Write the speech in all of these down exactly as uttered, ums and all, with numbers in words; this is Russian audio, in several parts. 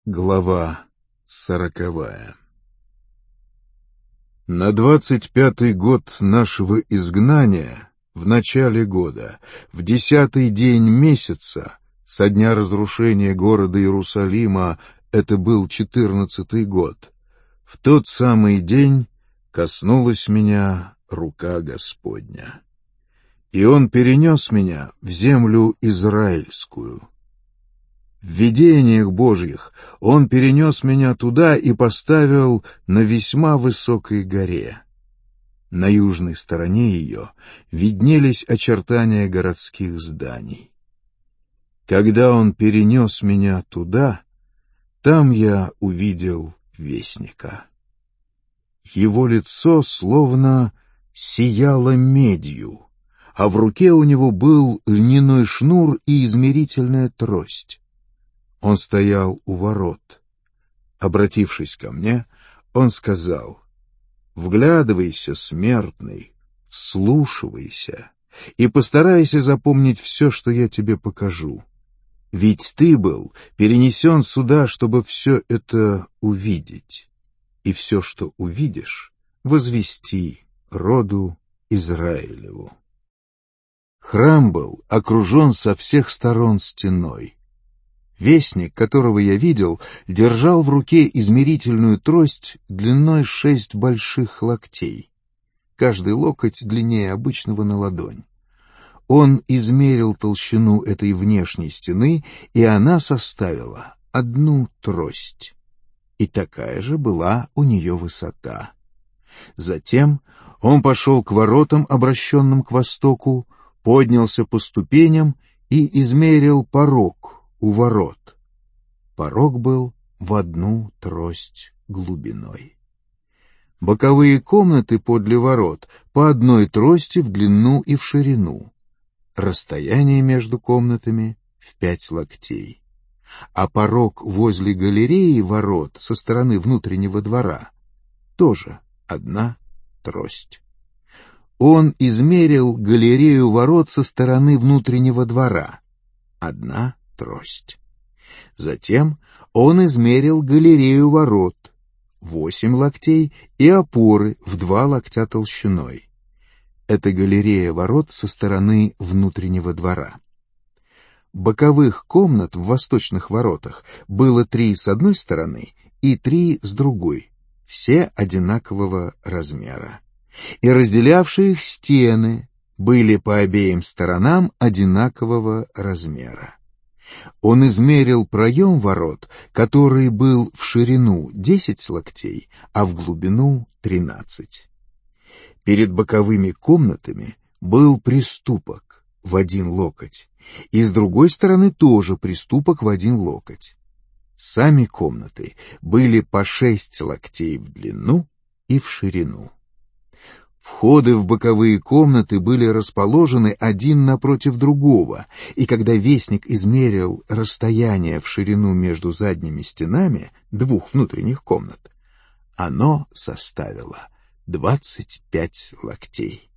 Глава сороковая. На двадцать пятый год нашего изгнания, в начале года, в десятый день месяца, со дня разрушения города Иерусалима, это был четырнадцатый год, в тот самый день коснулась меня рука Господня. И Он перенес меня в землю израильскую. В видениях Божьих Он перенес меня туда и поставил на весьма высокой горе. На южной стороне ее виднелись очертания городских зданий. Когда Он перенес меня туда, там я увидел вестника. Его лицо словно сияло медью, а в руке у него был льняной шнур и измерительная трость. Он стоял у ворот. Обратившись ко мне, он сказал: «Вглядывайся, смертный, вслушивайся и постарайся запомнить все, что я тебе покажу. Ведь ты был перенесен сюда, чтобы все это увидеть, и все, что увидишь, возвести роду Израилеву». Храм был окружен со всех сторон стеной. Вестник, которого я видел, держал в руке измерительную трость длиной шесть больших локтей, каждый локоть длиннее обычного на ладонь. Он измерил толщину этой внешней стены, и она составила одну трость. И такая же была у нее высота. Затем он пошел к воротам, обращенным к востоку, поднялся по ступеням и измерил порог у ворот. Порог был в одну трость глубиной. Боковые комнаты подле ворот по одной трости в длину и в ширину. Расстояние между комнатами в пять локтей. А порог возле галереи ворот со стороны внутреннего двора тоже одна трость. Он измерил галерею ворот со стороны внутреннего двора. Одна трость. Затем он измерил галерею ворот, восемь локтей, и опоры в два локтя толщиной. Это галерея ворот со стороны внутреннего двора. Боковых комнат в восточных воротах было три с одной стороны и три с другой, все одинакового размера. И разделявшие их стены были по обеим сторонам одинакового размера. Он измерил проем ворот, который был в ширину десять локтей, а в глубину тринадцать. Перед боковыми комнатами был приступок в один локоть, и с другой стороны тоже приступок в один локоть. Сами комнаты были по шесть локтей в длину и в ширину. Входы в боковые комнаты были расположены один напротив другого, и когда вестник измерил расстояние в ширину между задними стенами двух внутренних комнат, оно составило двадцать пять локтей.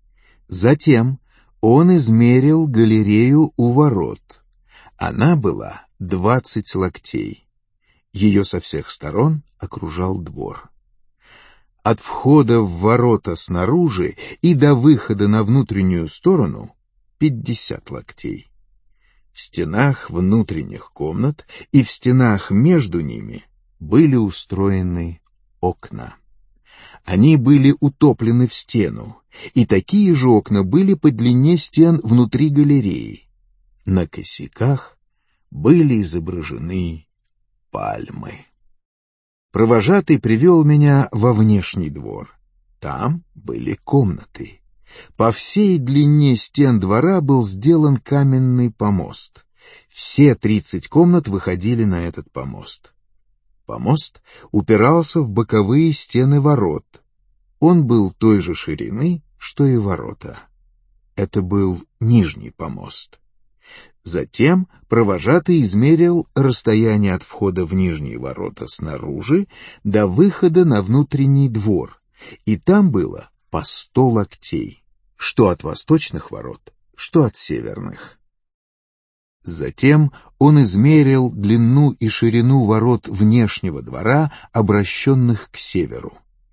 Затем он измерил галерею у ворот. Она была двадцать локтей. Ее со всех сторон окружал двор. От входа в ворота снаружи и до выхода на внутреннюю сторону пятьдесят локтей. В стенах внутренних комнат и в стенах между ними были устроены окна. Они были утоплены в стену, и такие же окна были по длине стен внутри галереи. На косяках были изображены пальмы. Провожатый привел меня во внешний двор. Там были комнаты. По всей длине стен двора был сделан каменный помост. Все тридцать комнат выходили на этот помост. Помост упирался в боковые стены ворот. Он был той же ширины, что и ворота. Это был нижний помост. Затем провожатый измерил расстояние от входа в нижние ворота снаружи до выхода на внутренний двор, и там было по сто локтей, что от восточных ворот, что от северных. Затем он измерил длину и ширину ворот внешнего двора, обращенных к северу.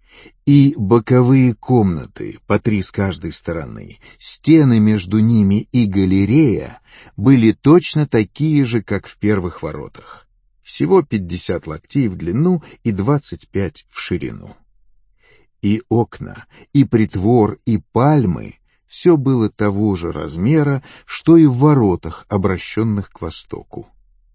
И боковые комнаты, по три с каждой стороны, стены между ними и галерея были точно такие же, как в первых воротах. Всего пятьдесят локтей в длину и двадцать пять в ширину. И окна, и притвор, и пальмы — все было того же размера, что и в воротах, обращенных к востоку.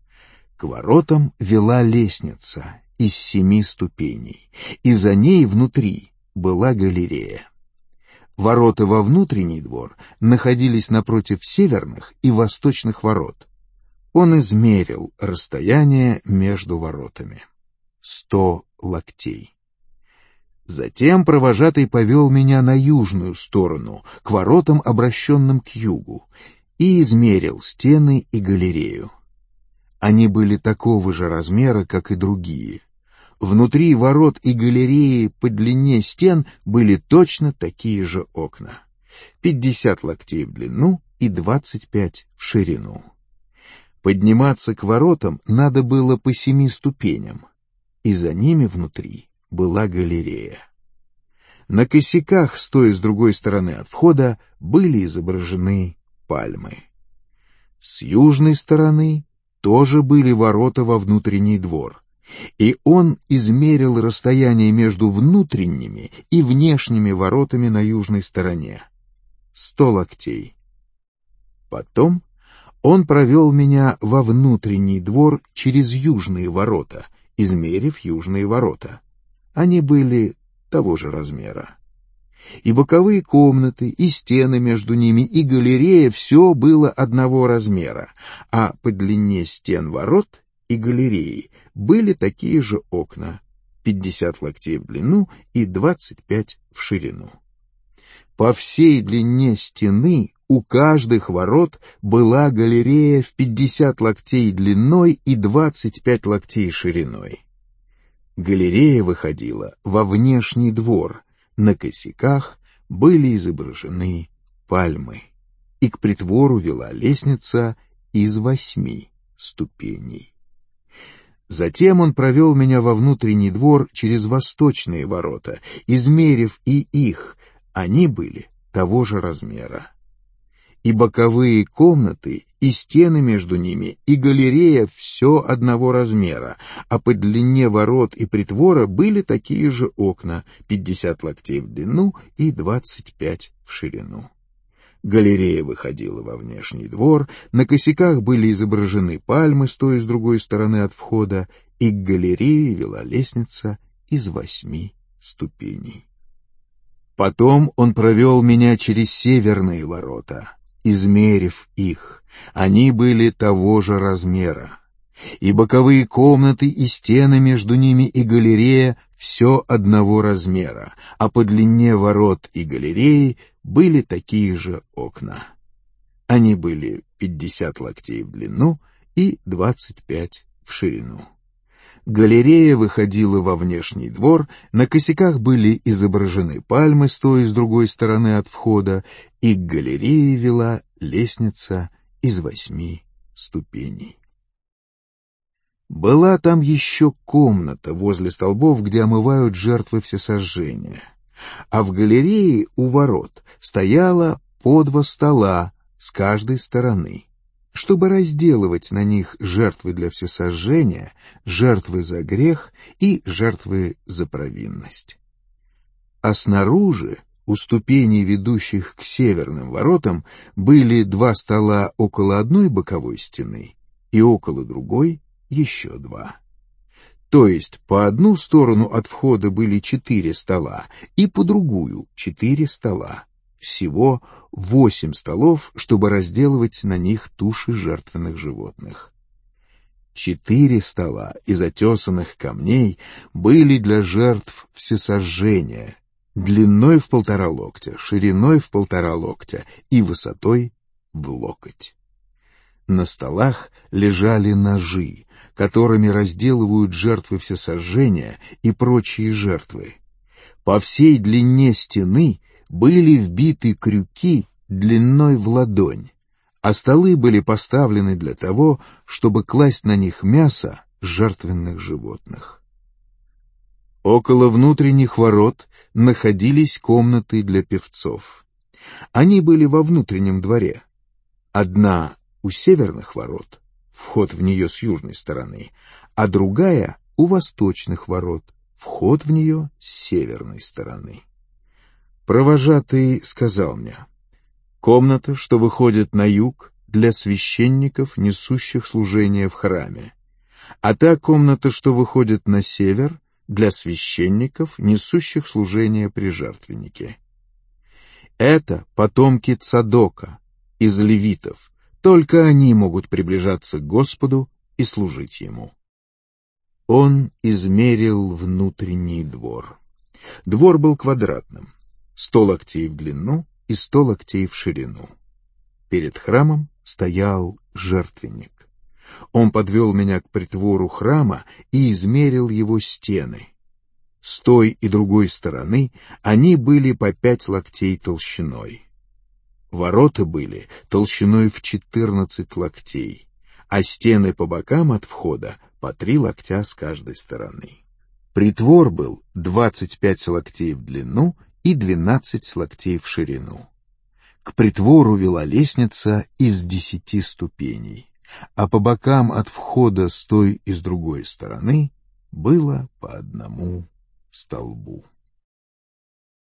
К воротам вела лестница из семи ступеней, и за ней внутри была галерея. Ворота во внутренний двор находились напротив северных и восточных ворот. Он измерил расстояние между воротами — сто локтей. Затем провожатый повел меня на южную сторону, к воротам, обращенным к югу, и измерил стены и галерею. Они были такого же размера, как и другие. Внутри ворот и галереи по длине стен были точно такие же окна. пятьдесят локтей в длину и двадцать пять в ширину. Подниматься к воротам надо было по семи ступеням, и за ними внутри была галерея. На косяках, с той и с другой стороны от входа, были изображены пальмы. С южной стороны тоже были ворота во внутренний двор, и он измерил расстояние между внутренними и внешними воротами на южной стороне — сто локтей. Потом он провел меня во внутренний двор через южные ворота, измерив южные ворота. Они были того же размера. И боковые комнаты, и стены между ними, и галерея — все было одного размера, а по длине стен ворот и галереи были такие же окна — пятьдесят локтей в длину и двадцать пять в ширину. По всей длине стены у каждых ворот была галерея в пятьдесят локтей длиной и двадцать пять локтей шириной. Галерея выходила во внешний двор, на косяках были изображены пальмы, и к притвору вела лестница из восьми ступеней. Затем он провел меня во внутренний двор через восточные ворота, измерив и их, они были того же размера. И боковые комнаты, и стены между ними, и галерея — все одного размера, а по длине ворот и притвора были такие же окна — пятьдесят локтей в длину и двадцать пять в ширину. Галерея выходила во внешний двор, на косяках были изображены пальмы с той и с другой стороны от входа, и к галерее вела лестница из восьми ступеней. Потом он провел меня через северные ворота, измерив их, они были того же размера. И боковые комнаты, и стены между ними, и галерея — все одного размера, а по длине ворот и галереи были такие же окна. Они были пятьдесят локтей в длину и двадцать пять в ширину. Галерея выходила во внешний двор, на косяках были изображены пальмы с той и с другой стороны от входа, и к галерее вела лестница из восьми ступеней. Была там еще комната возле столбов, где омывают жертвы всесожжения, а в галерее у ворот стояло по два стола с каждой стороны, чтобы разделывать на них жертвы для всесожжения, жертвы за грех и жертвы за провинность. А снаружи, у ступеней, ведущих к северным воротам, были два стола около одной боковой стены и около другой еще два. То есть по одну сторону от входа были четыре стола и по другую четыре стола. Всего восемь столов, чтобы разделывать на них туши жертвенных животных. Четыре стола из отесанных камней были для жертв всесожжения, длиной в полтора локтя, шириной в полтора локтя и высотой в локоть. На столах лежали ножи, которыми разделывают жертвы всесожжения и прочие жертвы. По всей длине стены были вбиты крюки длиной в ладонь, а столы были поставлены для того, чтобы класть на них мясо жертвенных животных. Около внутренних ворот находились комнаты для певцов. Они были во внутреннем дворе. Одна у северных ворот, вход в нее с южной стороны, а другая у восточных ворот, вход в нее с северной стороны. Провожатый сказал мне: комната, что выходит на юг, для священников, несущих служение в храме, а та комната, что выходит на север, для священников, несущих служение при жертвеннике. Это потомки Цадока, из левитов, только они могут приближаться к Господу и служить Ему. Он измерил внутренний двор. Двор был квадратным, сто локтей в длину и сто локтей в ширину. Перед храмом стоял жертвенник. Он подвел меня к притвору храма и измерил его стены. С той и другой стороны они были по пять локтей толщиной. Ворота были толщиной в четырнадцать локтей, а стены по бокам от входа по три локтя с каждой стороны. Притвор был двадцать пять локтей в длину и двенадцать локтей в ширину. К притвору вела лестница из десяти ступеней, а по бокам от входа с той и с другой стороны было по одному столбу.